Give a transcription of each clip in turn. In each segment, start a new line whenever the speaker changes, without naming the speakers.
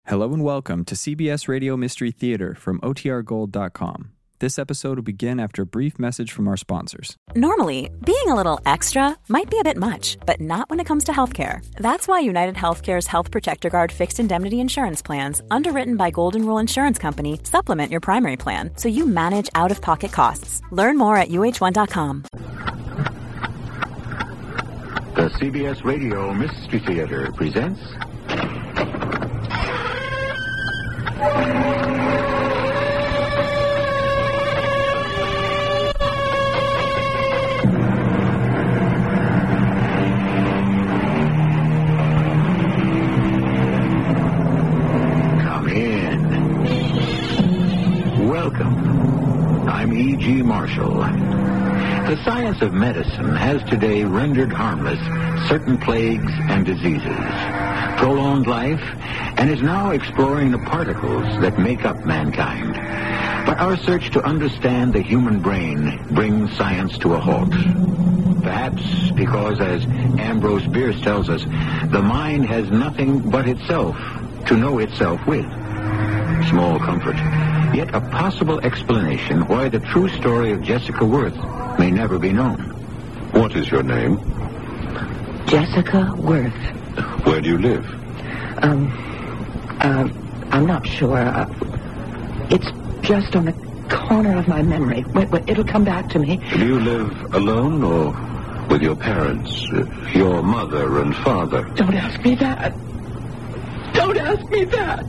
Hello and welcome to CBS Radio Mystery Theater from OTRGold.com. This episode will begin after a brief message from our sponsors.
Normally, being a little extra might be a bit much, but not when it comes to healthcare. That's why United Healthcare's Health Protector Guard fixed indemnity insurance plans, underwritten by Golden Rule Insurance Company, supplement your primary plan so you manage out-of-pocket costs. Learn more at UH1.com.
The CBS Radio Mystery Theater presents... Come in. Welcome. I'm E.G. Marshall. The science of medicine has today rendered harmless certain plagues and diseases, prolonged life, and is now exploring the particles that make up mankind. But our search to understand the human brain brings science to a halt. Perhaps because, as Ambrose Bierce tells us, the mind has nothing but itself to know itself with. Small comfort, yet a possible explanation why the true story of Jessica Worth may never be known.
What is your name?
Jessica Worth.
Where do you live?
I'm not sure. It's just on the corner of my memory. Wait, it'll come back to me.
Do you live alone or with your parents, your mother and father?
Don't ask me that. Don't ask me that.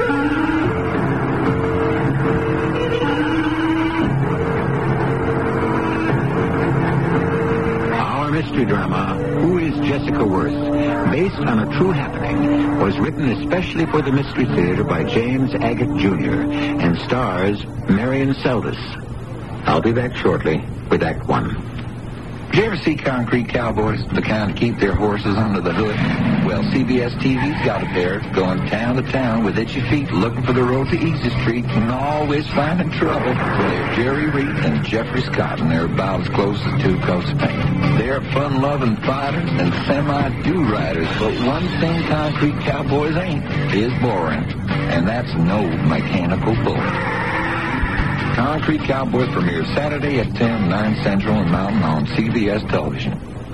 Our mystery drama, Who is Jessica Worth, based on a true happening, was written especially for the Mystery Theater by James Agate Jr. and stars Marion Seldes. I'll be back shortly with Act 1.
Did you ever see concrete cowboys, the kind that keep their horses under the hood? Well, CBS TV's got a pair going town to town with itchy feet looking for the road to Easy Street and always finding trouble. They're Jerry Reed and Jeffrey Scott, and they're about as close as two coats of paint. They're fun-loving fighters and semi-do-riders, but one thing concrete cowboys ain't is boring, and that's no mechanical bull. Concrete Cowboy premieres Saturday at 10, 9 Central and Mountain on CBS Television.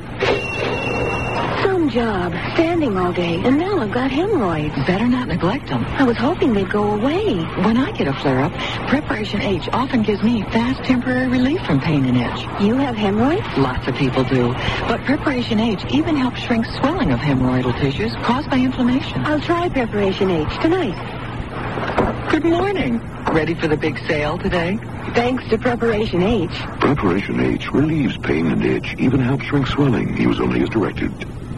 Some job, standing all day, and now I've got hemorrhoids.
Better not neglect them.
I was hoping they'd go away.
When I get a flare-up, Preparation H often gives me fast temporary relief from pain and itch.
You have hemorrhoids?
Lots of people do. But Preparation H even helps shrink swelling of hemorrhoidal tissues caused by inflammation.
I'll try Preparation H tonight.
Good morning. Ready for the big sale today?
Thanks to Preparation H.
Preparation H relieves pain and itch, even helps shrink swelling. Use only as directed.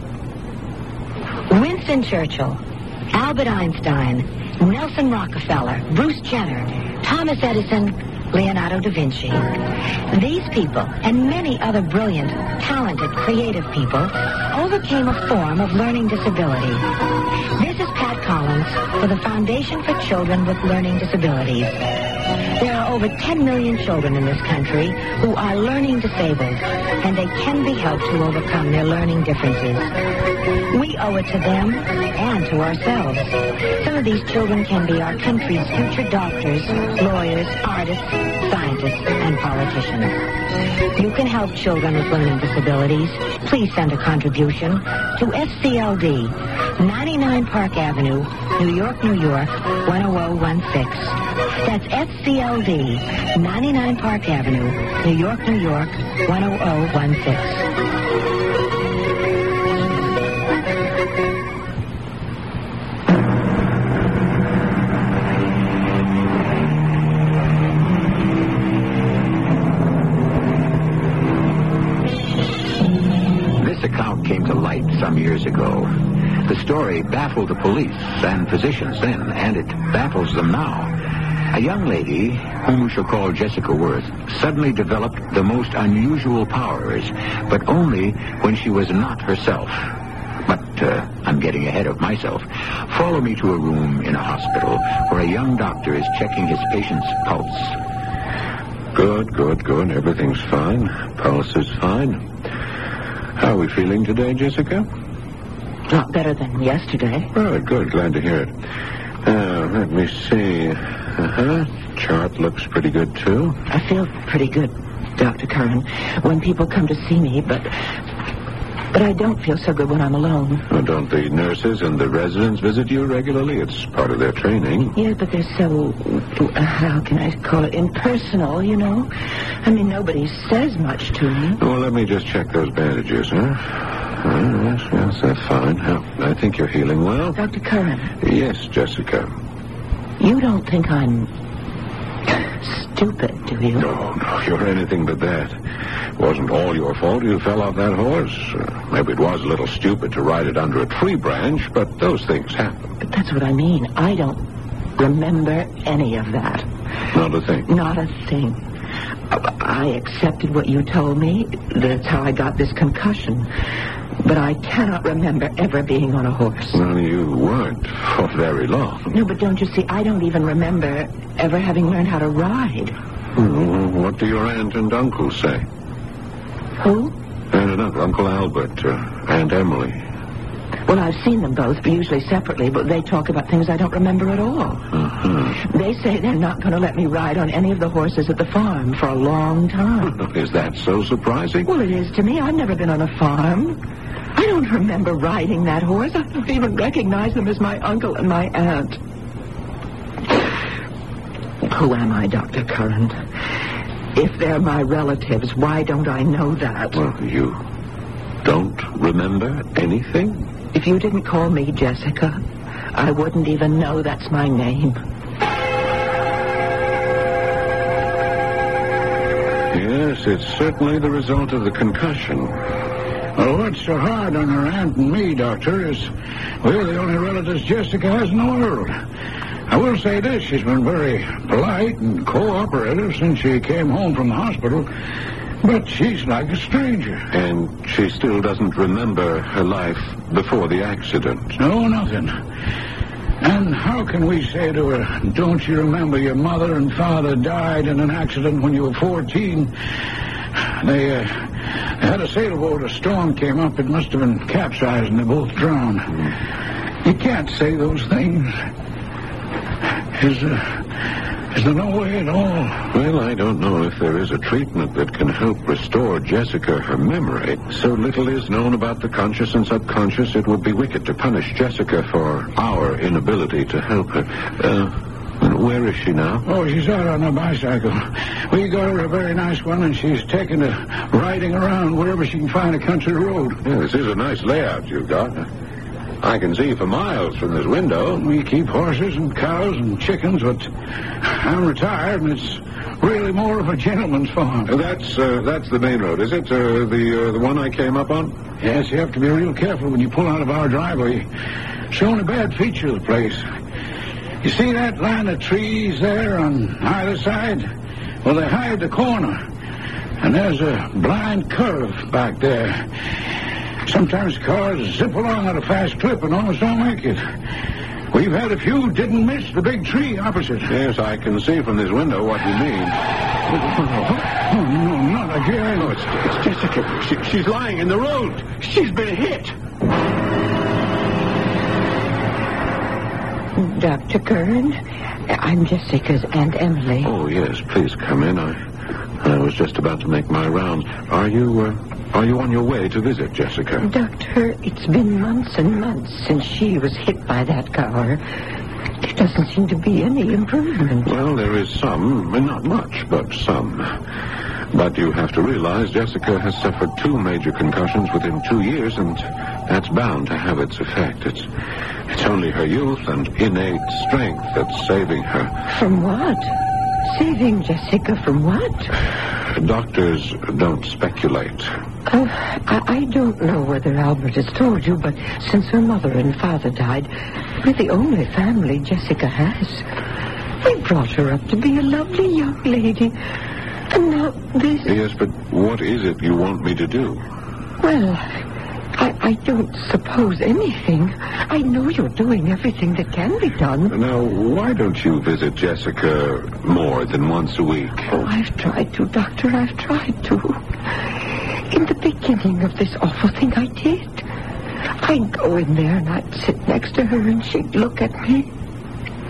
Winston Churchill, Albert Einstein, Nelson Rockefeller, Bruce Jenner, Thomas Edison, Leonardo da Vinci. These people, and many other brilliant, talented, creative people, overcame a form of learning disability. This is Pat Collins for the Foundation for Children with Learning Disabilities. There are over 10 million children in this country who are learning disabled, and they can be helped to overcome their learning differences. We owe it to them and to ourselves. Some of these children can be our country's future doctors, lawyers, artists, scientists, and politicians. You can help children with learning disabilities. Please send a contribution to SCLD, 99 Park Avenue, New York, New York, 10016. That's SCLD, 99 Park Avenue, New York, New York, 10016.
Came to light some years ago. The story baffled the police and physicians then, and it baffles them now. A young lady, whom we shall call Jessica Worth, suddenly developed the most unusual powers, but only when she was not herself. But I'm getting ahead of myself. Follow me to a room in a hospital where a young doctor is checking his patient's pulse.
Good. Everything's fine. Pulse is fine. How are we feeling today, Jessica?
A lot better than yesterday.
Oh, good. Glad to hear it. Let me see. Chart looks pretty good, too.
I feel pretty good, Dr. Curran, when people come to see me, but I don't feel so good when I'm alone.
Well, don't the nurses and the residents visit you regularly? It's part of their training.
Yeah, but they're so, how can I call it, impersonal, you know? I mean, nobody says much to me.
Well, let me just check those bandages, huh? Yes, they're fine. I think you're healing well.
Dr. Curran.
Yes, Jessica.
You don't think I'm stupid, do you?
No, you're anything but that. It wasn't all your fault you fell off that horse. Maybe it was a little stupid to ride it under a tree branch, but those things happen.
But that's what I mean. I don't remember any of that.
Not a thing?
Not a thing. I accepted what you told me. That's how I got this concussion. But I cannot remember ever being on a horse.
Well, you weren't for very long.
No, but don't you see, I don't even remember ever having learned how to ride.
What do your aunt and uncle say?
Who?
Aunt and uncle, Uncle Albert, Aunt Emily.
Well, I've seen them both, usually separately, but they talk about things I don't remember at all. They say they're not going to let me ride on any of the horses at the farm for a long time.
Is that so surprising?
Well, it is to me. I've never been on a farm. I don't remember riding that horse. I don't even recognize them as my uncle and my aunt. Who am I, Dr. Curran? If they're my relatives, why don't I know that?
Well, you don't remember anything?
If you didn't call me Jessica, I wouldn't even know that's my name.
Yes, it's certainly the result of the concussion.
Well, what's so hard on her aunt and me, Doctor, is we're the only relatives Jessica has in the world. I will say this, she's been very polite and cooperative since she came home from the hospital, but she's like a stranger.
And she still doesn't remember her life before the accident?
No, nothing. And how can we say to her, don't you remember your mother and father died in an accident when you were 14? They had a sailboat, a storm came up, it must have been capsized and they both drowned. You can't say those things. Is there no way at all?
Well, I don't know if there is a treatment that can help restore Jessica her memory. So little is known about the conscious and subconscious, it would be wicked to punish Jessica for our inability to help her. Where is she now?
Oh, she's out on a bicycle. We got her a very nice one, and she's taken to riding around wherever she can find a country road.
Yeah, this is a nice layout you've got. I can see for miles from this window.
We keep horses and cows and chickens, but I'm retired, and it's really more of a gentleman's farm.
That's the main road, is it? The one I came up on?
Yes, you have to be real careful when you pull out of our driveway. It's the only bad feature of the place. You see that line of trees there on either side? Well, they hide the corner, and there's a blind curve back there. Sometimes cars zip along at a fast clip and almost don't make it. We've had a few didn't miss the big tree opposite.
Yes, I can see from this window what you mean.
Oh, no, not again.
Oh, it's Jessica. She's lying in the road. She's been hit.
Dr. Curran, I'm Jessica's Aunt Emily.
Oh, yes, please come in. I was just about to make my rounds. Are you on your way to visit Jessica?
Doctor, it's been months and months since she was hit by that car. There doesn't seem to be any improvement.
Well, there is some, not much, but some. But you have to realize Jessica has suffered 2 major concussions within 2 years, and that's bound to have its effect. It's only her youth and innate strength that's saving her.
From what? Saving Jessica from what?
Doctors don't speculate.
I don't know whether Albert has told you, but since her mother and father died, we're the only family Jessica has. We brought her up to be a lovely young lady. And now this...
Yes, but what is it you want me to do?
Well, I don't suppose anything. I know you're doing everything that can be done.
Now, why don't you visit Jessica more than once a week?
Oh, I've tried to, Doctor. I've tried to. In the beginning of this awful thing, I did. I'd go in there and I'd sit next to her and she'd look at me.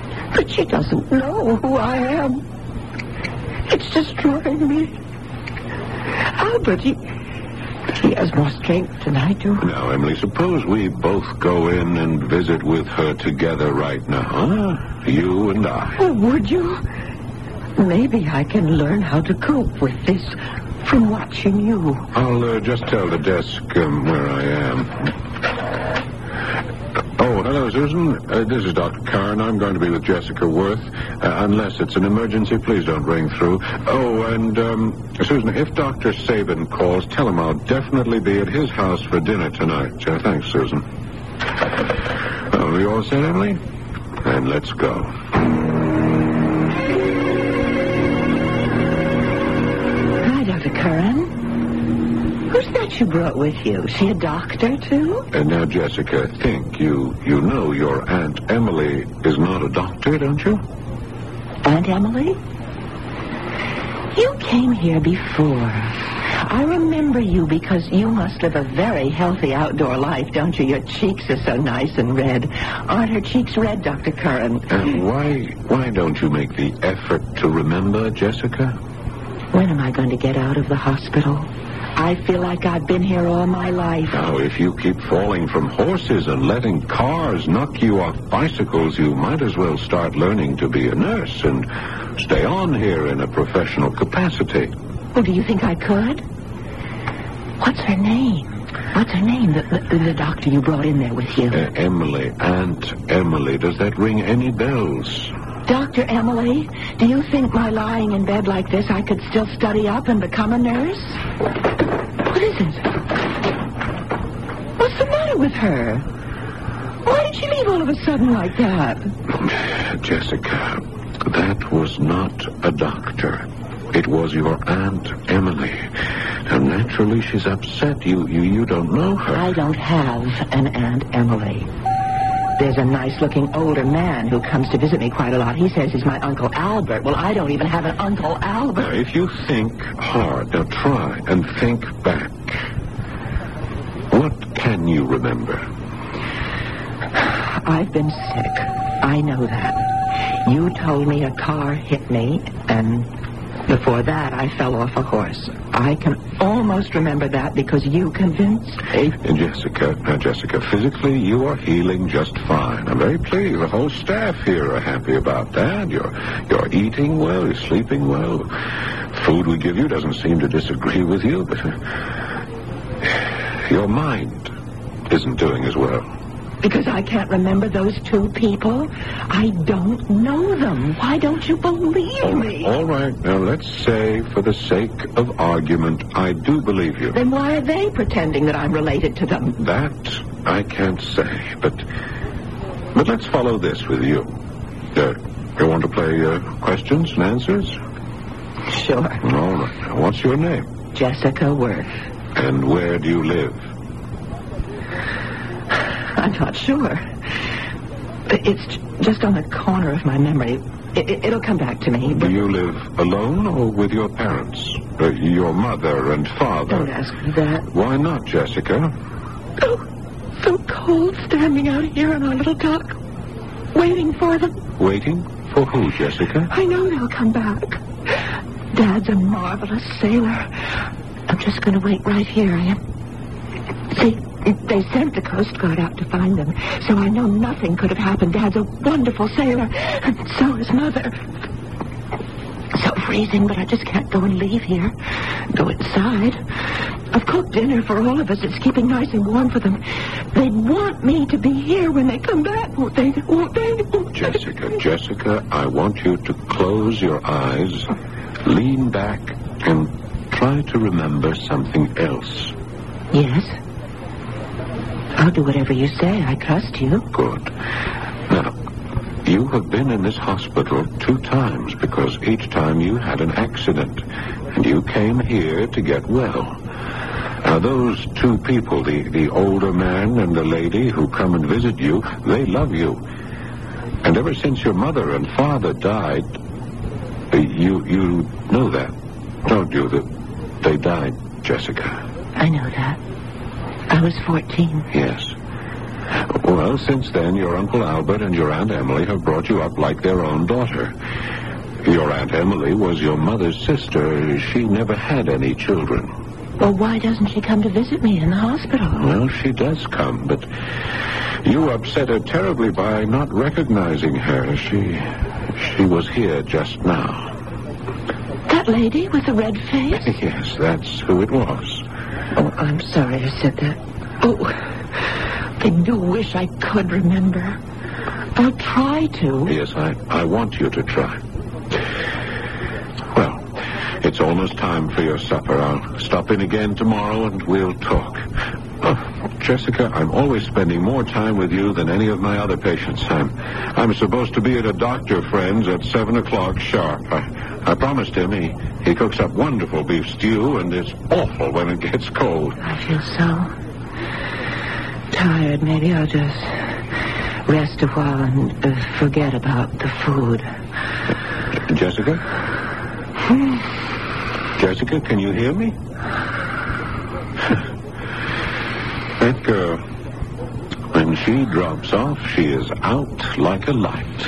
But she doesn't know who I am. It's destroying me. Albert, he has more strength than I do.
Now, Emily, suppose we both go in and visit with her together right now, huh? You and I.
Oh, would you? Maybe I can learn how to cope with this from watching you.
I'll just tell the desk where I am. Oh, hello, Susan. This is Dr. Curran. I'm going to be with Jessica Worth. Unless it's an emergency, please don't ring through. Oh, and, Susan, if Dr. Sabin calls, tell him I'll definitely be at his house for dinner tonight. Thanks, Susan. Are we all set, Emily? Then let's go.
Hi, Dr. Curran. Who's that you brought with you? Is she a doctor, too?
And now, Jessica, think. You know your Aunt Emily is not a doctor, don't you?
Aunt Emily? You came here before. I remember you because you must live a very healthy outdoor life, don't you? Your cheeks are so nice and red. Aren't her cheeks red, Dr. Curran?
Why don't you make the effort to remember, Jessica?
When am I going to get out of the hospital? I feel like I've been here all my life.
Now, if you keep falling from horses and letting cars knock you off bicycles, you might as well start learning to be a nurse and stay on here in a professional capacity.
Well, do you think I could? What's her name? What's her name, the doctor you brought in there with you?
Emily. Aunt Emily. Does that ring any bells?
Dr. Emily, do you think by lying in bed like this I could still study up and become a nurse? What is it? What's the matter with her? Why did she leave all of a sudden like that?
Jessica, that was not a doctor. It was your Aunt Emily. Now, naturally, she's upset. You don't know her.
I don't have an Aunt Emily. There's a nice-looking older man who comes to visit me quite a lot. He says he's my Uncle Albert. Well, I don't even have an Uncle Albert.
Now, if you think hard, now try and think back. What can you remember?
I've been sick. I know that. You told me a car hit me, and before that, I fell off a horse. I can almost remember that because you convinced me.
Jessica, physically, you are healing just fine. I'm very pleased. The whole staff here are happy about that. You're eating well, you're sleeping well. The food we give you doesn't seem to disagree with you, but your mind isn't doing as well.
Because I can't remember those two people? I don't know them. Why don't you believe me?
All right. Now, let's say, for the sake of argument, I do believe you.
Then why are they pretending that I'm related to them?
That I can't say, but let's follow this with you. You want to play questions and answers?
Sure.
All right. Now, what's your name?
Jessica Worth.
And where do you live?
I'm not sure. It's just on the corner of my memory. It'll come back to me.
Do you live alone or with your parents? Your mother and father?
Don't ask me that.
Why not, Jessica?
Oh, so cold standing out here on our little dock, waiting for them.
Waiting? For who, Jessica?
I know they'll come back. Dad's a marvelous sailor. I'm just going to wait right here. See, they sent the Coast Guard out to find them, so I know nothing could have happened. Dad's a wonderful sailor, and so is Mother. So freezing, but I just can't go and leave here. Go inside. I've cooked dinner for all of us. It's keeping nice and warm for them. They want me to be here when they come back, won't they? Won't they?
Jessica, I want you to close your eyes, lean back, and try to remember something else.
Yes? I'll do whatever you say. I trust you.
Good. Now, you have been in this hospital 2 times because each time you had an accident, and you came here to get well. Now, those 2 people, the older man and the lady who come and visit you, they love you. And ever since your mother and father died, you know that, don't you, that they died, Jessica?
I know that. I was 14.
Yes. Well, since then, your Uncle Albert and your Aunt Emily have brought you up like their own daughter. Your Aunt Emily was your mother's sister. She never had any children.
Well, why doesn't she come to visit me in the hospital?
Well, she does come, but you upset her terribly by not recognizing her. She was here just now.
That lady with the red face?
Yes, that's who it was.
Oh, I'm sorry I said that. Oh, I do wish I could remember. I'll try to.
Yes, I want you to try. Well, it's almost time for your supper. I'll stop in again tomorrow and we'll talk. Jessica, I'm always spending more time with you than any of my other patients. I'm supposed to be at a doctor friend's at 7 o'clock sharp. I promised him he cooks up wonderful beef stew, and it's awful when it gets cold.
I feel so tired. Maybe I'll just rest a while and forget about the food.
Jessica? Jessica, can you hear me? That girl, when she drops off, she is out like a light.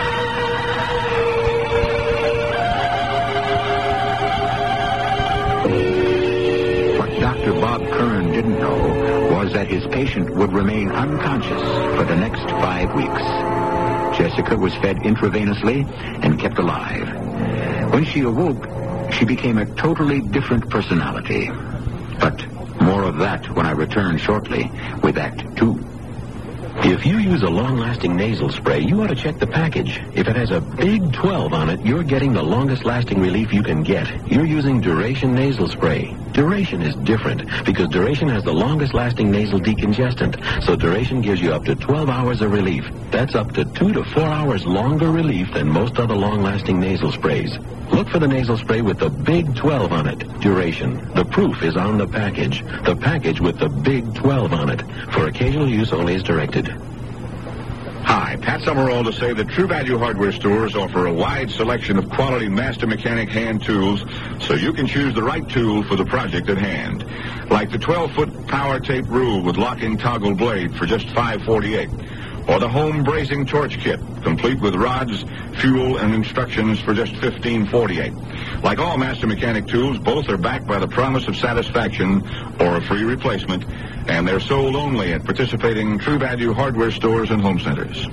What Dr. Bob Curran didn't know was that his patient would remain unconscious for the next 5 weeks. Jessica was fed intravenously and kept alive. When she awoke, she became a totally different personality. But more of that when I return shortly with Act 2.
If you use a long-lasting nasal spray, you ought to check the package. If it has a big 12 on it, you're getting the longest-lasting relief you can get. You're using Duration nasal spray. Duration is different because Duration has the longest-lasting nasal decongestant, so Duration gives you up to 12 hours of relief. That's up to 2 to 4 hours longer relief than most other long-lasting nasal sprays. Look for the nasal spray with the big 12 on it. Duration. The proof is on the package. The package with the big 12 on it. For occasional use only as directed.
Hi, Pat Summerall to say that True Value Hardware stores offer a wide selection of quality master mechanic hand tools so you can choose the right tool for the project at hand. Like the 12-foot power tape rule with locking toggle blade for just $5.48. Or the home brazing torch kit, complete with rods, fuel, and instructions for just $15.48. Like all master mechanic tools, both are backed by the promise of satisfaction or a free replacement, and they're sold only at participating True Value Hardware stores and home centers.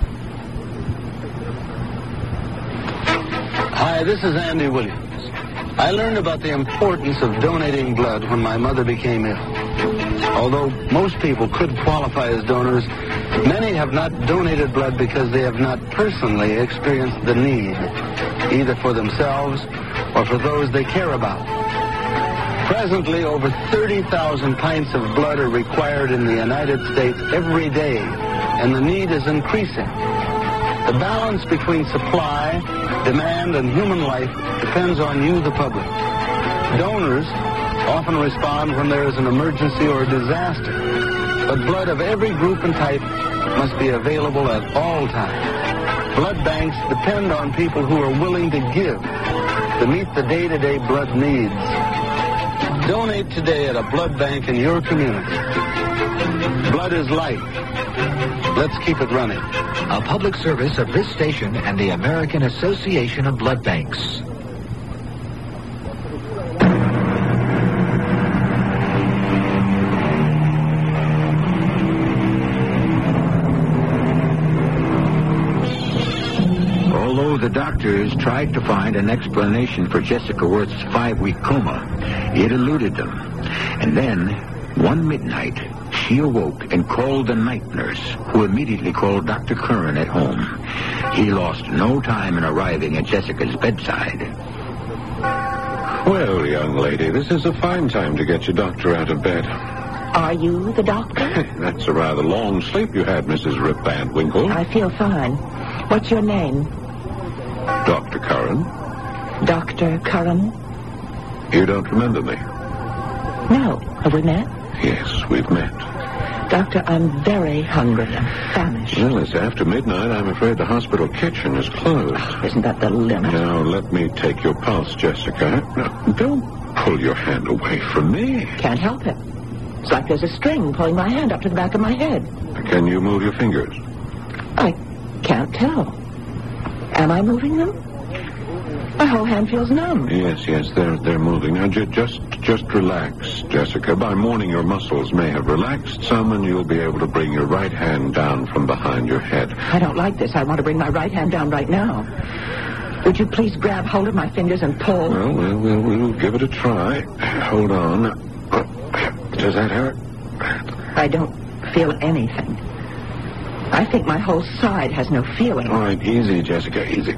Hi, this is Andy Williams. I learned about the importance of donating blood when my mother became ill. Although most people could qualify as donors, many have not donated blood because they have not personally experienced the need, either for themselves or for those they care about. Presently, over 30,000 pints of blood are required in the United States every day, and the need is increasing. The balance between supply, demand, and human life depends on you, the public. Donors often respond when there is an emergency or a disaster, but blood of every group and type must be available at all times. Blood banks depend on people who are willing to give to meet the day-to-day blood needs. Donate today at a blood bank in your community. Blood is life. Let's keep it running.
A public service of this station and the American Association of Blood Banks. Although the doctors tried to find an explanation for Jessica Worth's 5-week coma, it eluded them. And then, one midnight, she awoke and called the night nurse, who immediately called Dr. Curran at home. He lost no time in arriving at Jessica's bedside.
Well, young lady, this is a fine time to get your doctor out of bed.
Are you the doctor?
That's a rather long sleep you had, Mrs. Rip Van Winkle.
I feel fine. What's your name?
Dr. Curran.
Dr. Curran?
You don't remember me?
No. Have we met?
Yes, we've met.
Doctor, I'm very hungry. I'm famished.
Well, it's after midnight. I'm afraid the hospital kitchen is closed.
Oh, isn't that the limit?
Now, let me take your pulse, Jessica. Now, don't pull your hand away from me.
Can't help it. It's like there's a string pulling my hand up to the back of my head.
Can you move your fingers?
I can't tell. Am I moving them? My whole hand feels numb.
Yes, they're moving. Now, just relax, Jessica. By morning, your muscles may have relaxed some, and you'll be able to bring your right hand down from behind your head.
I don't like this. I want to bring my right hand down right now. Would you please grab hold of my fingers and pull?
Well, we'll give it a try. Hold on. Does that hurt?
I don't feel anything. I think my whole side has no feeling.
All right, easy, Jessica, easy.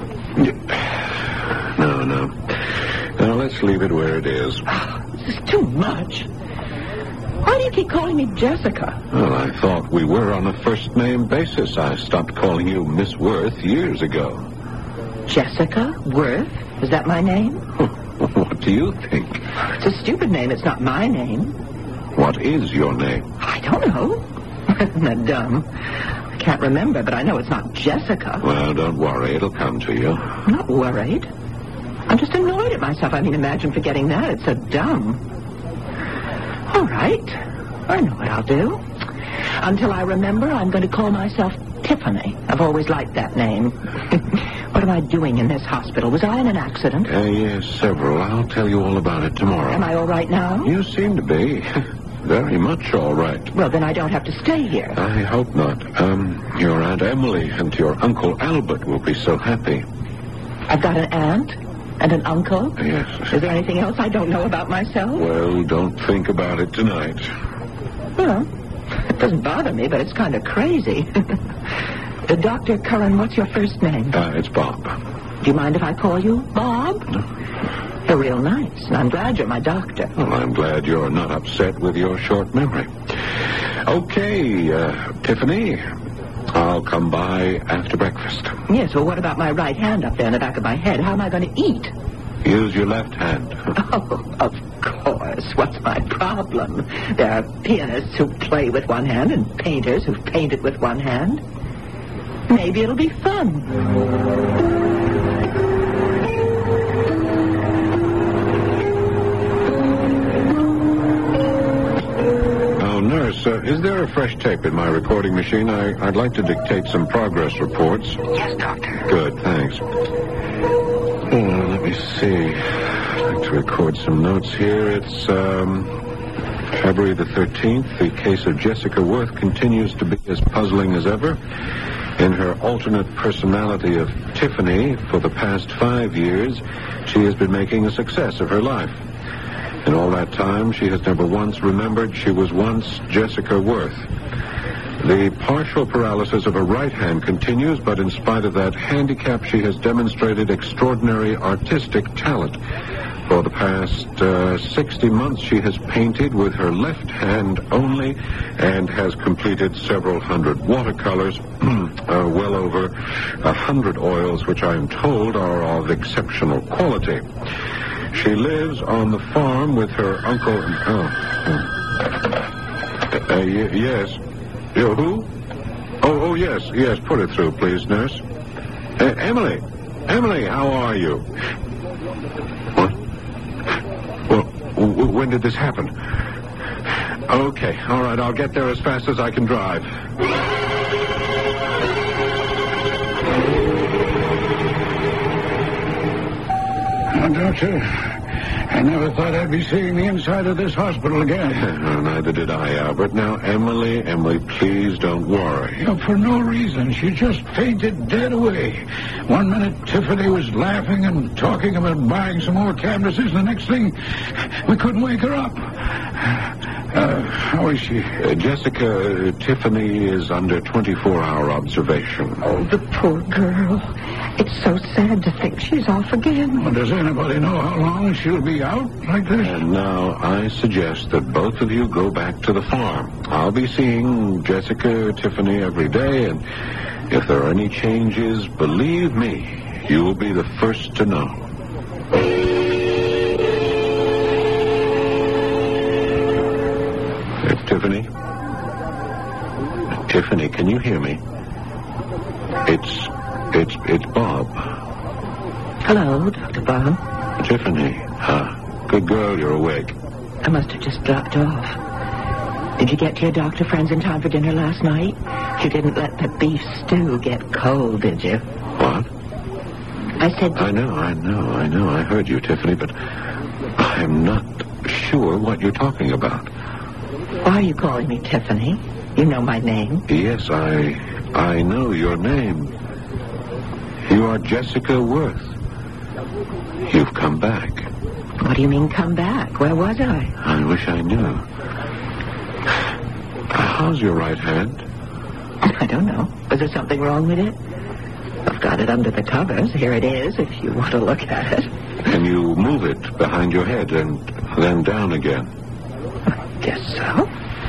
No. Now, let's leave it where it is.
This is too much. Why do you keep calling me Jessica?
Well, I thought we were on a first-name basis. I stopped calling you Miss Worth years ago.
Jessica Worth? Is that my name?
What do you think?
It's a stupid name. It's not my name.
What is your name?
I don't know. Isn't that dumb? I can't remember, but I know it's not Jessica.
Well, don't worry. It'll come to you.
I'm not worried. I'm just annoyed at myself. I mean, imagine forgetting that. It's so dumb. All right. I know what I'll do. Until I remember, I'm going to call myself Tiffany. I've always liked that name. What am I doing in this hospital? Was I in an accident?
Yes, several. I'll tell you all about it tomorrow.
Am I all right now?
You seem to be. Very much all right.
Well, then I don't have to stay here.
I hope not. Your Aunt Emily and your Uncle Albert will be so happy.
I've got an aunt and an uncle?
Yes.
Is there anything else I don't know about myself?
Well, don't think about it tonight.
Well, it doesn't bother me, but it's kind of crazy. Dr. Curran, what's your first name?
It's Bob.
Do you mind if I call you Bob?
No.
You're real nice, and I'm glad you're my doctor.
Well, I'm glad you're not upset with your short memory. Okay, Tiffany, I'll come by after breakfast.
Yes, well, what about my right hand up there in the back of my head? How am I going to eat?
Use your left hand.
Oh, of course. What's my problem? There are pianists who play with one hand and painters who've painted with one hand. Maybe it'll be fun.
Nurse, is there a fresh tape in my recording machine? I'd like to dictate some progress reports.
Yes, Doctor.
Good, thanks. Let me see. I'd like to record some notes here. It's February the 13th. The case of Jessica Worth continues to be as puzzling as ever. In her alternate personality of Tiffany, for the past 5 years, she has been making a success of her life. In all that time, she has never once remembered she was once Jessica Worth. The partial paralysis of her right hand continues, but in spite of that handicap, she has demonstrated extraordinary artistic talent. For the past 60 months, she has painted with her left hand only and has completed several hundred watercolors, well over 100 oils, which I am told are of exceptional quality. She lives on the farm with her uncle. Yes. Who? Oh, yes. Put it through, please, nurse. Emily, how are you? What? Well, when did this happen? Okay, all right. I'll get there as fast as I can drive.
Doctor, I never thought I'd be seeing the inside of this hospital again.
Neither did I, Albert. Now, Emily, please don't worry.
For no reason. She just fainted dead away. One minute, Tiffany was laughing and talking about buying some more canvases. The next thing, we couldn't wake her up. How is she?
Jessica, Tiffany is under 24-hour observation.
Oh, the poor girl. It's so sad to think she's off again.
Well, does anybody know how long she'll be out like this?
And now I suggest that both of you go back to the farm. I'll be seeing Jessica, Tiffany every day, and if there are any changes, believe me, you will be the first to know. Tiffany, can you hear me? It's Bob.
Hello, Dr. Bob.
Tiffany, good girl, you're awake.
I must have just dropped off. Did you get to your doctor friends in time for dinner last night? You didn't let the beef stew get cold, did you?
What?
I said...
I know. I heard you, Tiffany, but I'm not sure what you're talking about.
Why are you calling me Tiffany? You know my name.
Yes, I know your name. You are Jessica Worth. You've come back.
What do you mean, come back? Where was I?
I wish I knew. How's your right hand?
I don't know. Is there something wrong with it? I've got it under the covers. Here it is, if you want to look at it.
Can you move it behind your head and then down again?
I guess so.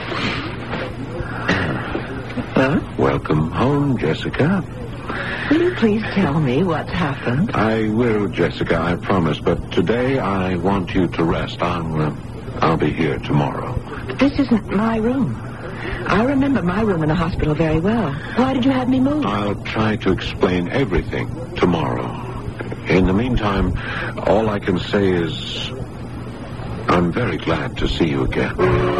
Welcome home, Jessica.
Will you please tell me what's happened?
I will, Jessica, I promise. But today I want you to rest. I'll be here tomorrow.
This isn't my room. I remember my room in the hospital very well. Why did you have me moved?
I'll try to explain everything tomorrow. In the meantime, all I can say is I'm very glad to see you again.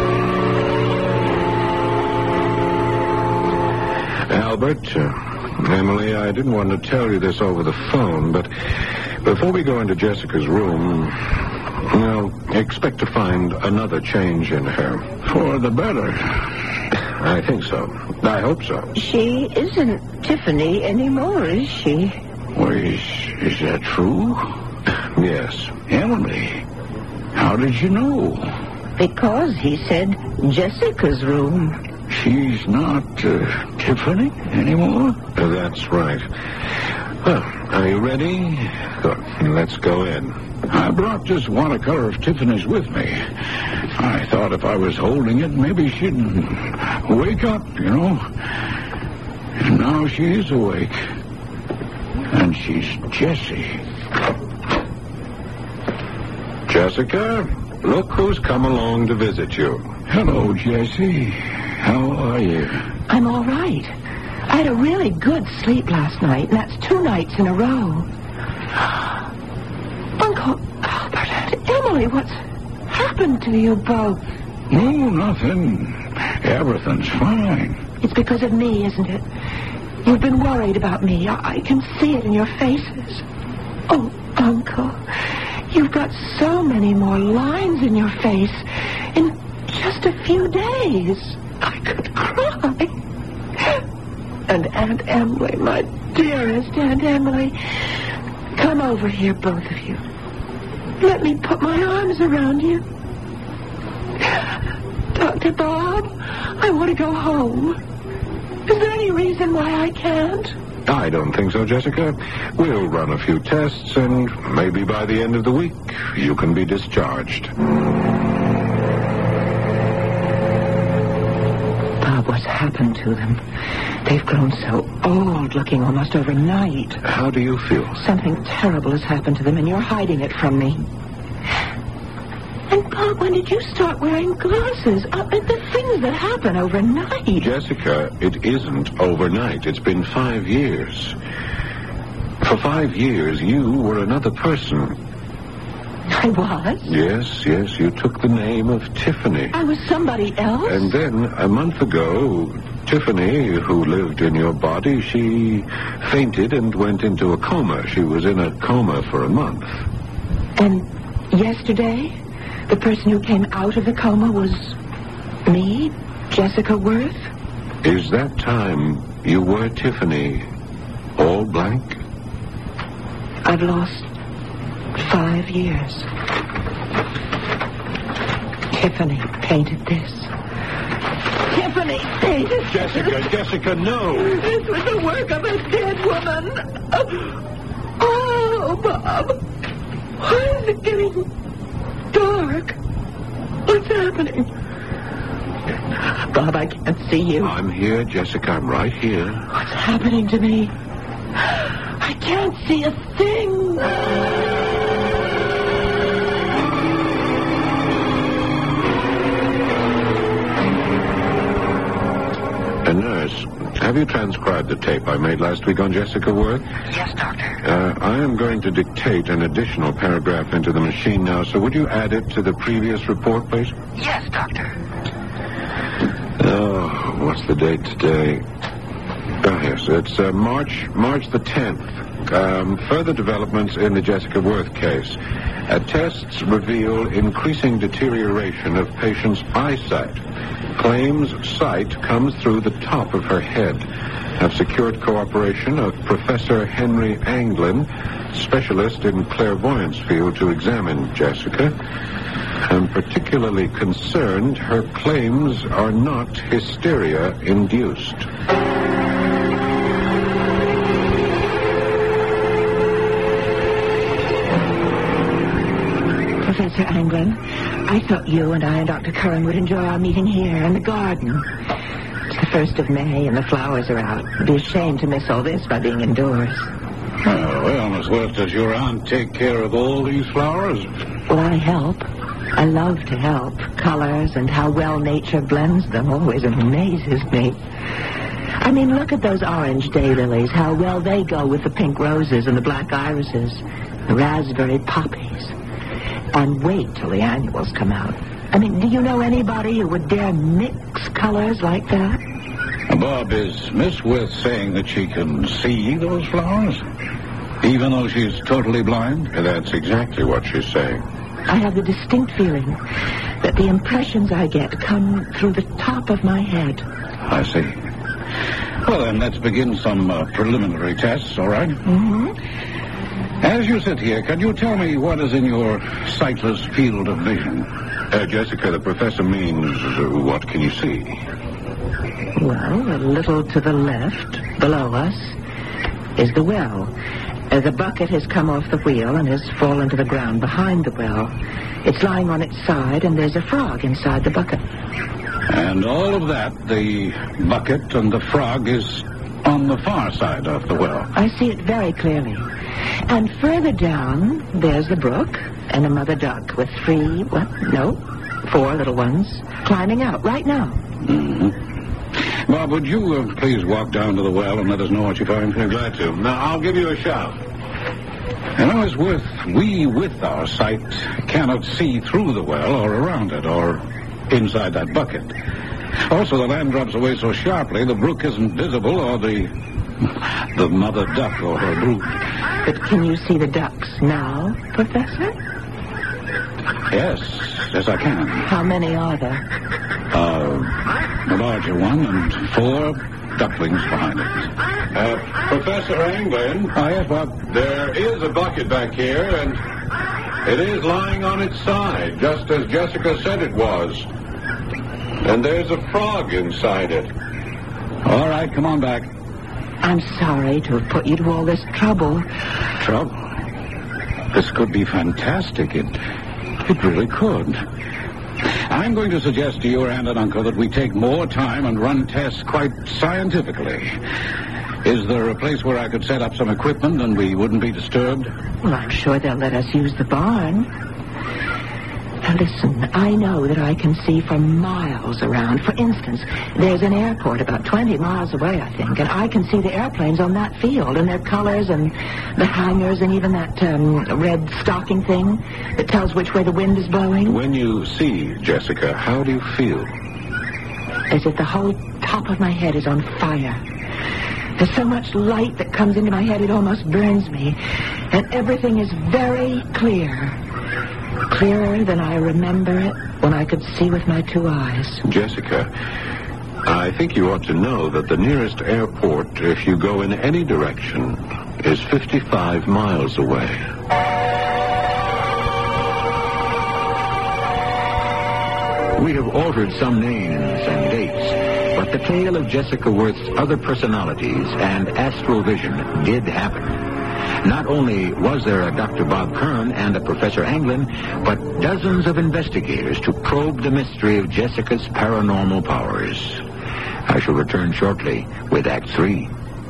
Albert, Emily, I didn't want to tell you this over the phone, but before we go into Jessica's room, well, expect to find another change in her.
For the better.
I think so. I hope so.
She isn't Tiffany anymore, is she?
Well, is that true?
Yes.
Emily, how did you know?
Because he said Jessica's room.
She's not Tiffany anymore?
That's right. Well, are you ready? Good. Let's go in.
I brought this watercolor of Tiffany's with me. I thought if I was holding it, maybe she'd wake up, you know. And now she's awake. And she's Jessie.
Jessica, look who's come along to visit you.
Hello, Jessie. How are you?
I'm all right. I had a really good sleep last night, and that's 2 nights in a row. Uncle Albert and Emily, what's happened to you both?
No, nothing. Everything's fine.
It's because of me, isn't it? You've been worried about me. I can see it in your faces. Oh, Uncle, you've got so many more lines in your face in just a few days. I could cry. And Aunt Emily, my dearest Aunt Emily, come over here, both of you. Let me put my arms around you. Dr. Bob, I want to go home. Is there any reason why I can't?
I don't think so, Jessica. We'll run a few tests, and maybe by the end of the week, you can be discharged.
Bob, what's happened to them? They've grown so old, looking almost overnight.
How do you feel?
Something terrible has happened to them, and you're hiding it from me. And, Bob, when did you start wearing glasses? The things that happen overnight.
Jessica, it isn't overnight. It's been 5 years. For 5 years, you were another person.
I was?
Yes, you took the name of Tiffany.
I was somebody else?
And then, a month ago, Tiffany, who lived in your body, she fainted and went into a coma. She was in a coma for a month.
And yesterday, the person who came out of the coma was me, Jessica Worth?
Is that time you were Tiffany all blank?
I've lost 5 years. Tiffany painted this. Tiffany painted this.
Jessica, no!
This was the work of a dead woman. Oh, Bob. Why is it getting dark? What's happening? Bob, I can't see you.
I'm here, Jessica. I'm right here.
What's happening to me? I can't see a thing.
A nurse, have you transcribed the tape I made last week on Jessica Worth?
Yes, Doctor.
I am going to dictate an additional paragraph into the machine now, so would you add it to the previous report, please?
Yes, Doctor.
Oh, what's the date today? Oh, yes, it's March the 10th. Further developments in the Jessica Worth case. Tests reveal increasing deterioration of patient's eyesight. Claims sight comes through the top of her head. Have secured cooperation of Professor Henry Anglin, specialist in clairvoyance field, to examine Jessica. I'm particularly concerned her claims are not hysteria-induced.
Professor Anglin, I thought you and I and Dr. Curran would enjoy our meeting here in the garden. It's the 1st of May and the flowers are out. It'd be a shame to miss all this by being indoors.
Well, Miss Worth, does your aunt take care of all these flowers?
Well, I help. I love to help. Colors and how well nature blends them always amazes me. I mean, look at those orange daylilies, how well they go with the pink roses and the black irises, the raspberry poppies. And wait till the annuals come out. I mean, do you know anybody who would dare mix colors like that?
Bob, is Miss Worth saying that she can see those flowers? Even though she's totally blind?
That's exactly what she's saying.
I have the distinct feeling that the impressions I get come through the top of my head.
I see. Well, then, let's begin some preliminary tests, all right?
Mm-hmm.
As you sit here, can you tell me what is in your sightless field of vision?
Jessica, the professor means, what can you see?
Well, a little to the left, below us, is the well. The bucket has come off the wheel and has fallen to the ground behind the well. It's lying on its side, and there's a frog inside the bucket.
And all of that, the bucket and the frog, is on the far side of the well.
I see it very clearly. And further down, there's the brook and a mother duck with 4 little ones climbing out right now.
Mm-hmm. Bob, would you please walk down to the well and let us know what you find?
I'm glad to. Now, I'll give you a shout.
You know, Miss Worth, we, with our sight, cannot see through the well or around it or inside that bucket. Also, the land drops away so sharply, the brook isn't visible, or the mother duck or her brood.
But can you see the ducks now, Professor?
Yes, I can.
How many are there?
A larger one and 4 ducklings behind it.
Professor Anglin?
Yes, Bob?
There is a bucket back here, and it is lying on its side, just as Jessica said it was. And there's a frog inside it.
All right, come on back.
I'm sorry to have put you to all this trouble.
Trouble? This could be fantastic. It really could. I'm going to suggest to your aunt and uncle that we take more time and run tests quite scientifically. Is there a place where I could set up some equipment and we wouldn't be disturbed?
Well, I'm sure they'll let us use the barn. Now, listen, I know that I can see for miles around. For instance, there's an airport about 20 miles away, I think, and I can see the airplanes on that field and their colors and the hangars and even that red stocking thing that tells which way the wind is blowing.
When you see Jessica, how do you feel?
As if the whole top of my head is on fire. There's so much light that comes into my head it almost burns me. And everything is very clear. Clearer than I remember it when I could see with my 2 eyes.
Jessica, I think you ought to know that the nearest airport, if you go in any direction, is 55 miles away.
We have altered some names and dates, but the tale of Jessica Worth's other personalities and astral vision did happen. Not only was there a Dr. Bob Kern and a Professor Anglin, but dozens of investigators to probe the mystery of Jessica's paranormal powers. I shall return shortly with Act 3.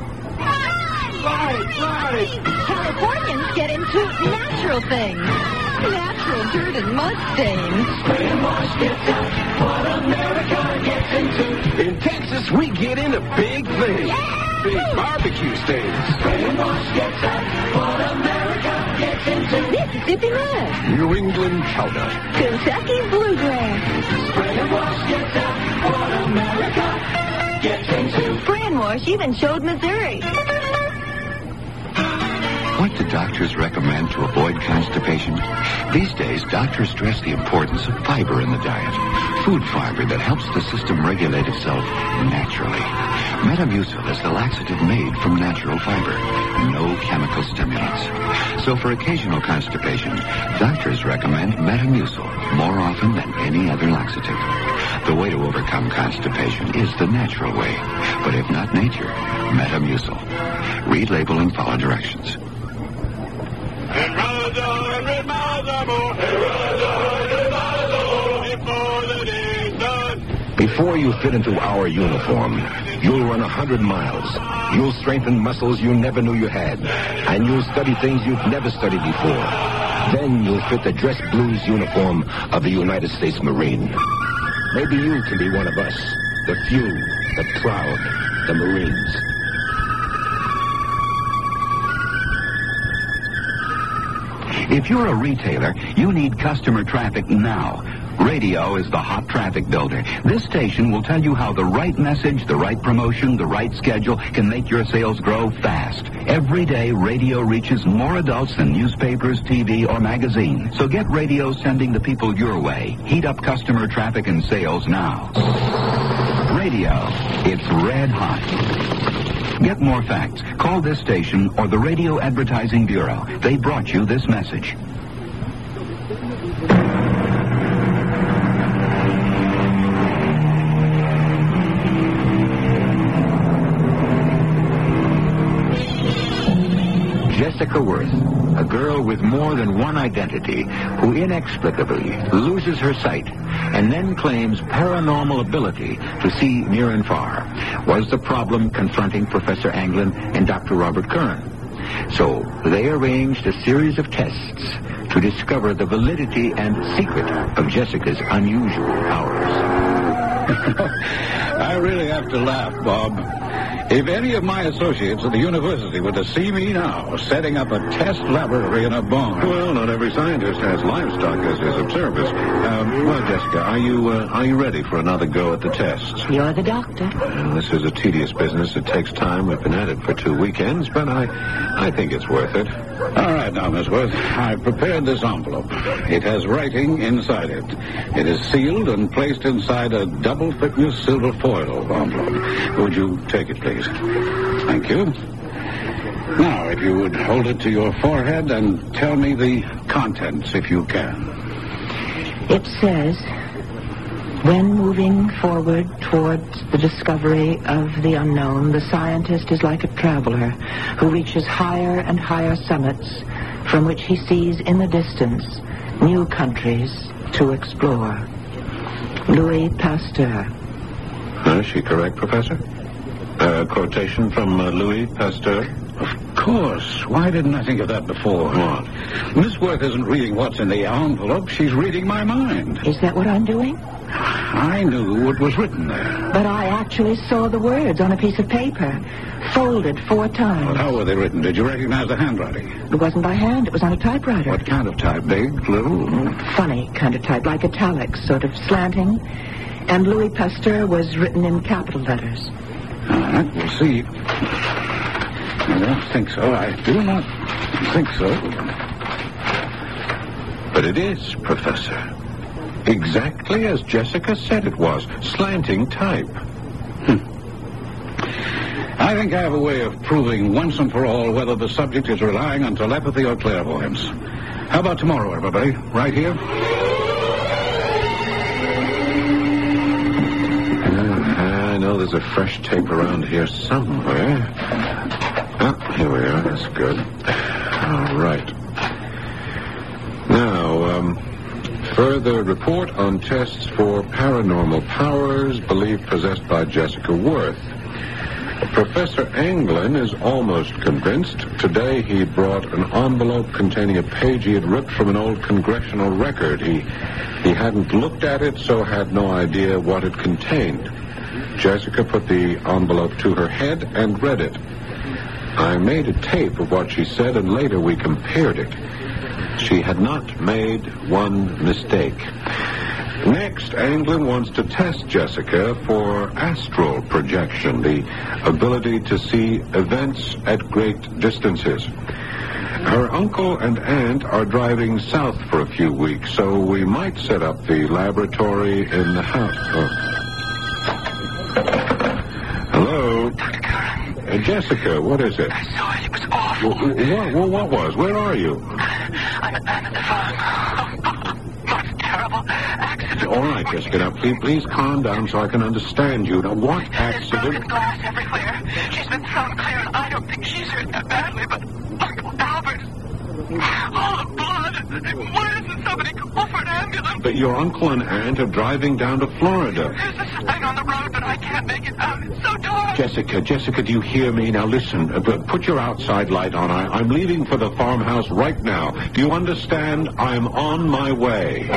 Right. Californians get into natural things. Natural dirt and mud stains.
Spray and wash gets out what America gets into. In Texas, we get into big things.
Yeah!
Big barbecue stains. Spray and wash gets out what America gets into.
Mississippi Mud.
New England Chowder.
Kentucky Bluegrass.
Spray and wash, get out what America gets into.
Spray and wash even showed Missouri.
What do doctors recommend to avoid constipation? These days, doctors stress the importance of fiber in the diet. Food fiber that helps the system regulate itself naturally. Metamucil is the laxative made from natural fiber. No chemical stimulants. So for occasional constipation, doctors recommend Metamucil more often than any other laxative. The way to overcome constipation is the natural way. But if not nature, Metamucil. Read label and follow directions.
Before you fit into our uniform, you'll run 100 miles. You'll strengthen muscles you never knew you had. And you'll study things you've never studied before. Then you'll fit the dress blues uniform of the United States Marine. Maybe you can be one of us. The few, the proud, the Marines.
If you're a retailer, you need customer traffic now. Radio is the hot traffic builder. This station will tell you how the right message, the right promotion, the right schedule can make your sales grow fast. Every day, radio reaches more adults than newspapers, TV, or magazine. So get radio sending the people your way. Heat up customer traffic and sales now. Radio, it's red hot. Get more facts. Call this station or the Radio Advertising Bureau. They brought you this message.
Jessica Worth, a girl with more than one identity who inexplicably loses her sight and then claims paranormal ability to see near and far, was the problem confronting Professor Anglin and Dr. Robert Curran. So they arranged a series of tests to discover the validity and secret of Jessica's unusual powers.
I really have to laugh, Bob. If any of my associates at the university were to see me now, setting up a test laboratory in a barn...
Well, not every scientist has livestock as his observers. Well, Jessica, are you ready for another go at the tests?
You're the doctor.
This is a tedious business. It takes time. We've been at it for 2 weekends, but I think it's worth it.
All right, now, Miss Worth, I've prepared this envelope. It has writing inside it. It is sealed and placed inside a double-thickness silver foil envelope. Would you take it, please? Thank you. Now, if you would hold it to your forehead and tell me the contents, if you can.
It says, when moving forward towards the discovery of the unknown, the scientist is like a traveler who reaches higher and higher summits from which he sees in the distance new countries to explore. Louis Pasteur.
Is she correct, Professor? A quotation from Louis Pasteur?
Of course. Why didn't I think of that before?
What?
Miss Worth isn't reading what's in the envelope. She's reading my mind.
Is that what I'm doing?
I knew what was written there.
But I actually saw the words on a piece of paper, folded 4 times.
Well, how were they written? Did you recognize the handwriting?
It wasn't by hand. It was on a typewriter.
What kind of type? Big, little?
Funny kind of type, like italics, sort of slanting. And Louis Pasteur was written in capital letters.
All right, we'll see. I don't think so. I do not think so.
But it is, Professor. Exactly as Jessica said it was. Slanting type.
I think I have a way of proving once and for all whether the subject is relying on telepathy or clairvoyance. How about tomorrow, everybody? Right here?
I know there's a fresh tape around here somewhere. Here we are. That's good. All right. Now, further report on tests for paranormal powers believed possessed by Jessica Worth. Professor Anglin is almost convinced. Today he brought an envelope containing a page he had ripped from an old congressional record. He hadn't looked at it, so had no idea what it contained. Jessica put the envelope to her head and read it. I made a tape of what she said, and later we compared it. She had not made one mistake. Next, Anglin wants to test Jessica for astral projection, the ability to see events at great distances. Her uncle and aunt are driving south for a few weeks, so we might set up the laboratory in the house. Oh. Hello?
Dr. Curran.
Jessica, what is it?
I saw it. It was awful.
What was? Where are you?
I'm at the farm. What a terrible accident.
All right, Jessica, now please calm down so I can understand you. Now, what accident?
There's broken glass everywhere. She's been thrown clear, and I don't think she's hurt that badly, but Uncle Albert, all the blood. Why isn't somebody call for an ambulance?
But your uncle and aunt are driving down to Florida.
There's a sign on the road, but I can't make it out. It's so dark.
Jessica, do you hear me? Now listen, put your outside light on. I'm leaving for the farmhouse right now. Do you understand? I'm on my way.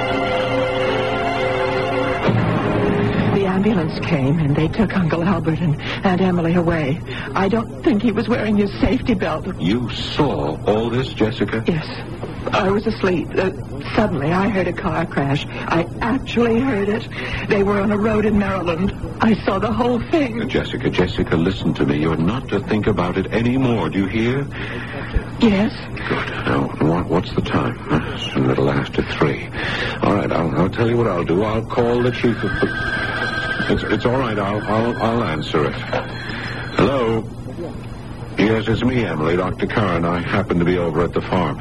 The ambulance came, and they took Uncle Albert and Aunt Emily away. I don't think he was wearing his safety belt.
You saw all this, Jessica?
Yes. I was asleep. Suddenly, I heard a car crash. I actually heard it. They were on a road in Maryland. I saw the whole thing.
Jessica, listen to me. You're not to think about it anymore. Do you hear?
Yes.
Good. Now, what's the time? It's a little after 3. All right, I'll tell you what I'll do. I'll call the chief of... It's all right. I'll answer it. Hello? Yes, it's me, Emily, Dr. Curran. I happen to be over at the farm.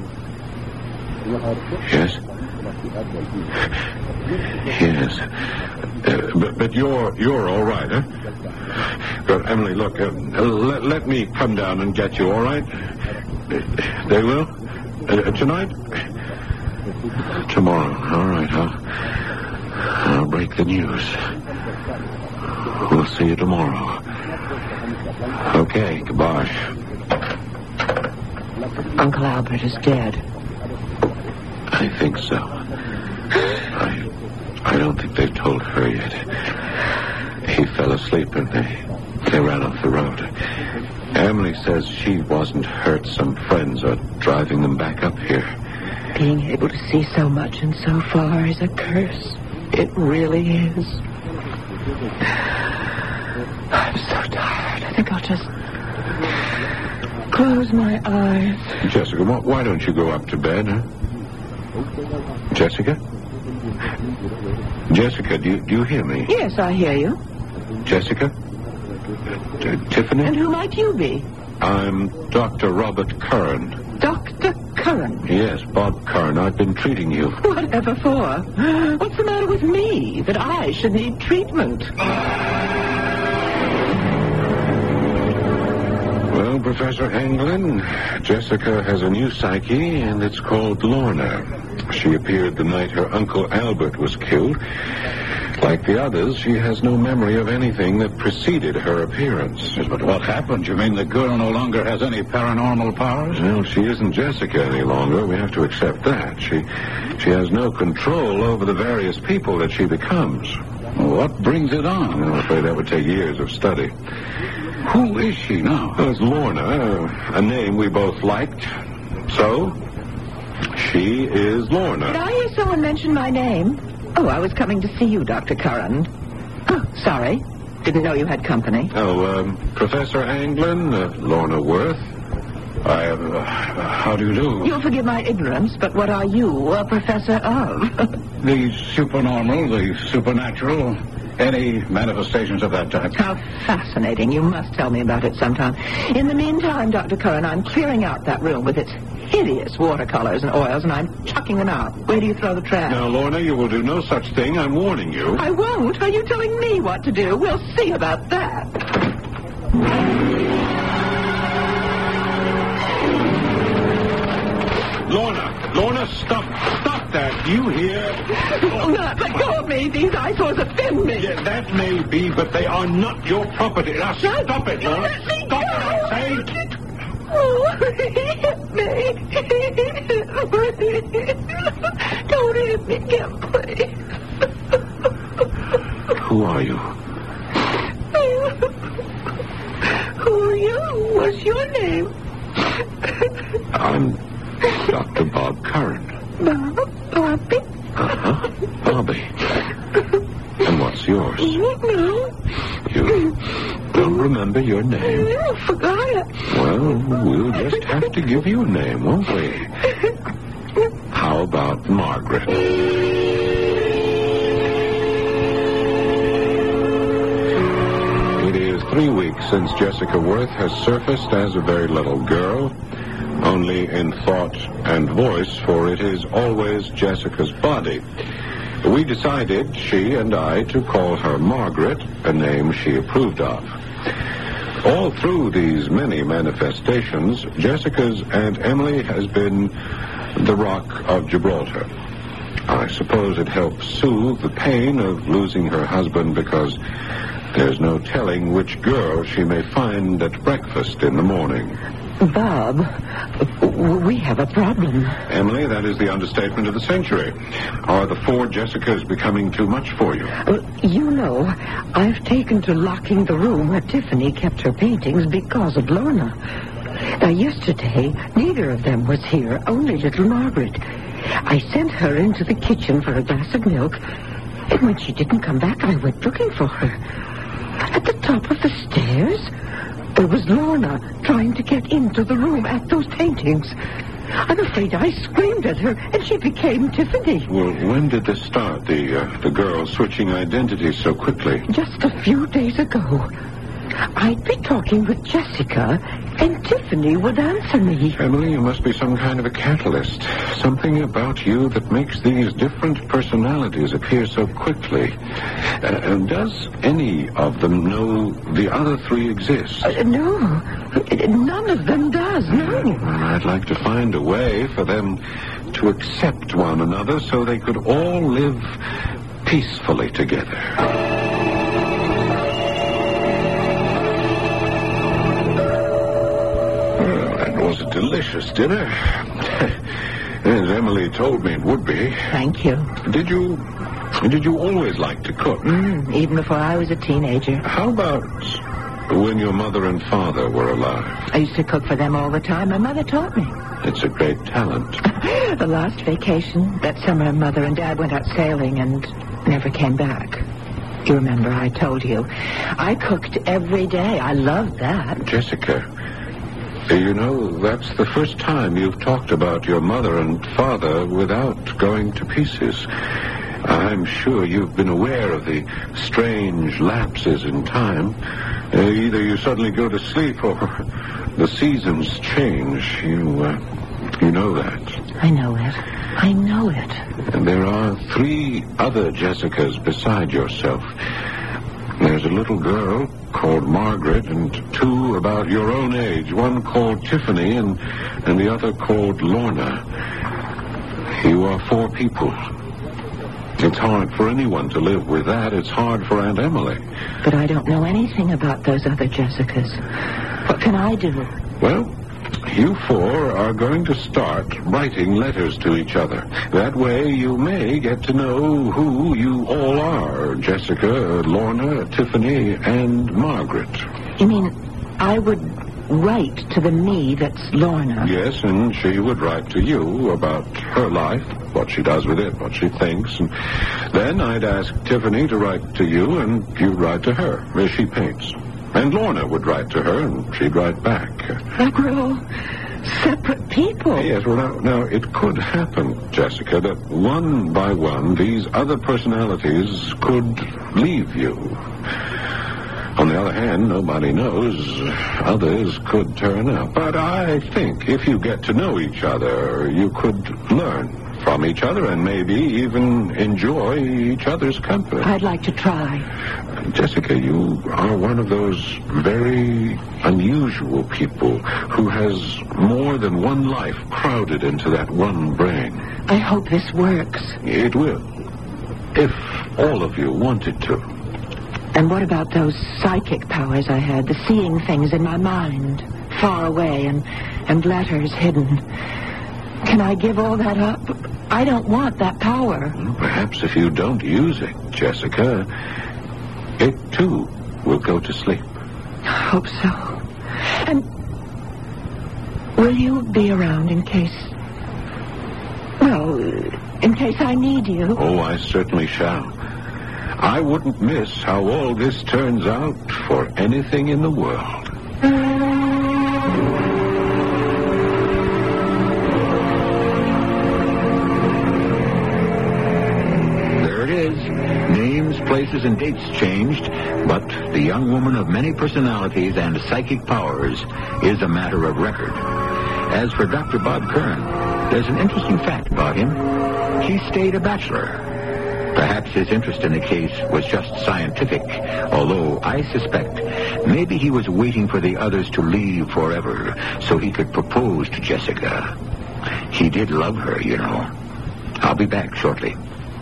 Yes? Yes. But you're all right, huh? Good. Emily, look, let me come down and get you, all right? They will? Tonight? Tomorrow. All right, I'll break the news. We'll see you tomorrow. Okay, goodbye.
Uncle Albert is dead.
I think so. I don't think they've told her yet. He fell asleep and they ran off the road. Emily says she wasn't hurt. Some friends are driving them back up here.
Being able to see so much and so far is a curse. It really is. I'm so tired. I think I'll just close my eyes.
Jessica, why don't you go up to bed, huh? Jessica? Jessica, do you hear me?
Yes, I hear you.
Jessica? Tiffany?
And who might you be?
I'm Dr. Robert Curran.
Dr. Curran?
Yes, Bob Curran. I've been treating you.
Whatever for? What's the matter with me that I should need treatment?
Well, Professor Anglin, Jessica has a new psyche, and it's called Lorna. She appeared the night her Uncle Albert was killed. Like the others, she has no memory of anything that preceded her appearance.
Yes, but what happened? You mean the girl no longer has any paranormal powers?
Well, she isn't Jessica any longer. We have to accept that. She has no control over the various people that she becomes.
What brings it on?
I'm afraid that would take years of study.
Who is she now?
Well, it's Lorna, a name we both liked. So, she is Lorna.
Did I hear someone mention my name? Oh, I was coming to see you, Dr. Curran. Oh, sorry. Didn't know you had company.
Oh, Professor Anglin, Lorna Worth.
How do you do?
You'll forgive my ignorance, but what are you a professor of?
The supernormal, the supernatural, any manifestations of that type.
How fascinating. You must tell me about it sometime. In the meantime, Dr. Curran, I'm clearing out that room with its hideous watercolors and oils, and I'm chucking them out. Where do you throw the trash?
Now, Lorna, you will do no such thing. I'm warning you.
I won't. Are you telling me what to do? We'll see about that.
Lorna, stop that. You hear?
Oh, not let go of me. These eyesores offend me.
Yeah, that may be, but they are not your property. Now, stop it, Lorna.
Let me
Stop
go.
it, I say.
Oh, hit me. Don't hit me again, please.
Who are you?
Who are you? What's your name?
I'm Dr. Bob Curran.
Bobby?
Uh-huh. Bobby. And what's yours?
No.
You don't remember your name?
I forgot it.
Well, we'll just have to give you a name, won't we? How about Margaret? It is 3 weeks since Jessica Worth has surfaced as a very little girl, only in thought and voice, for it is always Jessica's body. We decided, she and I, to call her Margaret, a name she approved of. All through these many manifestations, Jessica's Aunt Emily has been the Rock of Gibraltar. I suppose it helps soothe the pain of losing her husband, because there's no telling which girl she may find at breakfast in the morning.
Bob, we have a problem.
Emily, that is the understatement of the century. Are the 4 Jessicas becoming too much for you?
You know, I've taken to locking the room where Tiffany kept her paintings because of Lorna. Now, yesterday, neither of them was here, only little Margaret. I sent her into the kitchen for a glass of milk, and when she didn't come back, I went looking for her. At the top of the stairs, there was Lorna trying to get into the room at those paintings. I'm afraid I screamed at her, and she became Tiffany.
Well, when did this start, the girl switching identities so quickly?
Just a few days ago. I'd be talking with Jessica, and Tiffany would answer me.
Emily, you must be some kind of a catalyst. Something about you that makes these different personalities appear so quickly. Does any of them know the other 3 exist?
No. None of them does, no.
Well, I'd like to find a way for them to accept one another so they could all live peacefully together. It was a delicious dinner. As Emily told me it would be.
Thank you.
Did you always like to cook?
Even before I was a teenager.
How about when your mother and father were alive?
I used to cook for them all the time. My mother taught me.
It's a great talent.
The last vacation, that summer, Mother and Dad went out sailing and never came back. You remember I told you. I cooked every day. I loved that.
Jessica, you know, that's the first time you've talked about your mother and father without going to pieces. I'm sure you've been aware of the strange lapses in time. Either you suddenly go to sleep or the seasons change. You know that.
I know it. I know it.
And there are 3 other Jessicas beside yourself. There's a little girl called Margaret and 2 about your own age. One called Tiffany and the other called Lorna. You are 4 people. It's hard for anyone to live with that. It's hard for Aunt Emily.
But I don't know anything about those other Jessicas. What can I do?
Well, you 4 are going to start writing letters to each other. That way you may get to know who you all are. Jessica, Lorna, Tiffany, and Margaret.
You mean I would write to the me that's Lorna?
Yes, and she would write to you about her life, what she does with it, what she thinks. And then I'd ask Tiffany to write to you, and you'd write to her as she paints. And Lorna would write to her, and she'd write back.
Like we're all separate people.
Yes, well, now, it could happen, Jessica, that one by one, these other personalities could leave you. On the other hand, nobody knows. Others could turn up. But I think if you get to know each other, you could learn from each other and maybe even enjoy each other's company.
I'd like to try.
Jessica, you are one of those very unusual people who has more than one life crowded into that one brain.
I hope this works.
It will, if all of you wanted to.
And what about those psychic powers I had, the seeing things in my mind, far away, and letters hidden? Can I give all that up? I don't want that power.
Well, perhaps if you don't use it, Jessica, it too will go to sleep.
I hope so. And will you be around in case Well, in case I need you.
Oh, I certainly shall. I wouldn't miss how all this turns out for anything in the world.
There it is. Names, places, and dates changed, but the young woman of many personalities and psychic powers is a matter of record. As for Dr. Bob Kern, there's an interesting fact about him. He stayed a bachelor. Perhaps his interest in the case was just scientific, although I suspect maybe he was waiting for the others to leave forever so he could propose to Jessica. He did love her, you know. I'll be back shortly.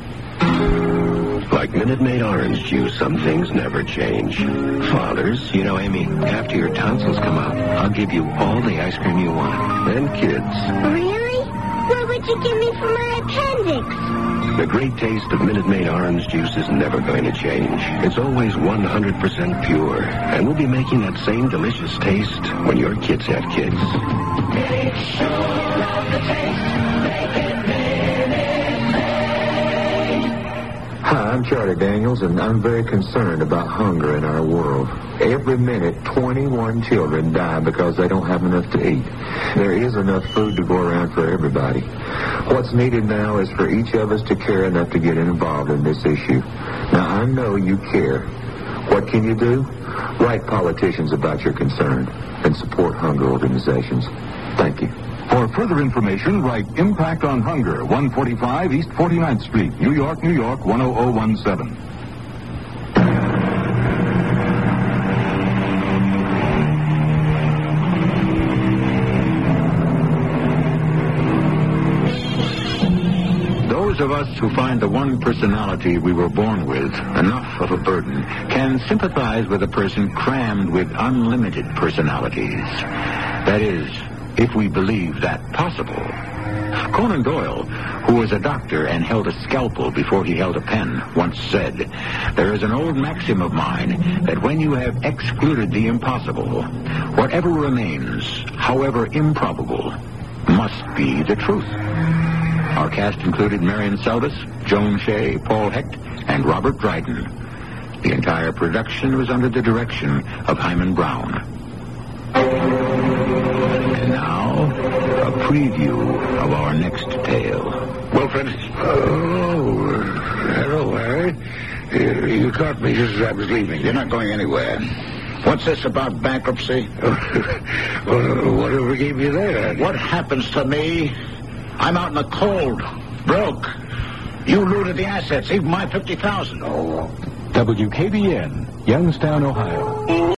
Like Minute Maid orange juice, some things never change. Fathers,
You know, Amy, after your tonsils come out, I'll give you all the ice cream you want.
and kids.
Really? What would you give me for my appendix?
The great taste of Minute Maid orange juice is never going to change. It's always 100% pure, and we'll be making that same delicious taste when your kids have kids.
Make sure of the taste. Make it Minute Maid.
Hi, I'm Charlie Daniels, and I'm very concerned about hunger in our world. Every minute, 21 children die because they don't have enough to eat. There is enough food to go around for everybody. What's needed now is for each of us to care enough to get involved in this issue. Now, I know you care. What can you do? Write politicians about your concern and support hunger organizations. Thank you.
For further information, write Impact on Hunger, 145 East 49th Street, New York, 10017.
Those of us who find the one personality we were born with enough of a burden can sympathize with a person crammed with unlimited personalities. That is, if we believe that possible. Conan Doyle, who was a doctor and held a scalpel before he held a pen, once said, "There is an old maxim of mine that when you have excluded the impossible, whatever remains, however improbable, must be the truth." Our cast included Marion Selvas, Joan Shea, Paul Hecht, and Robert Dryden. The entire production was under the direction of Hyman Brown. And now, a preview of our next tale.
Wilfred? Oh, hello, Harry. You caught me just as I was leaving.
You're not going anywhere. What's this about bankruptcy?
Whatever gave you there?
What happens to me? I'm out in the cold, broke. You looted the assets, even my $50,000.
WKBN, Youngstown, Ohio.